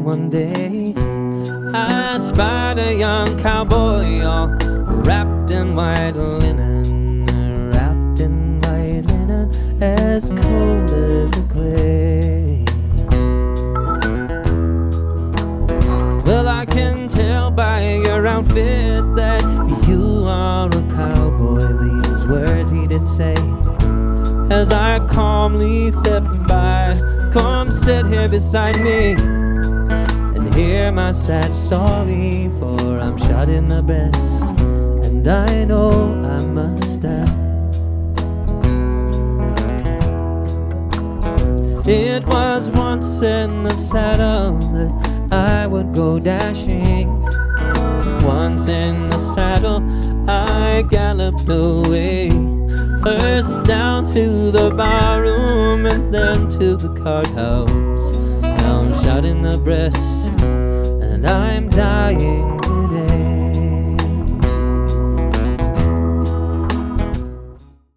one day I spied a young cowboy all wrapped in white linen, wrapped in white linen, as cold as the clay. Well, I can tell by your outfit that you are a cowboy. These words he did say as I calmly stepped by. Come sit here beside me and hear my sad story, for I'm shot in the breast and I know I must die. It was once in the saddle that I would go dashing. Once in the saddle I galloped away, first down to the bar room and then to the card house. Now I'm shot in the breast and I'm dying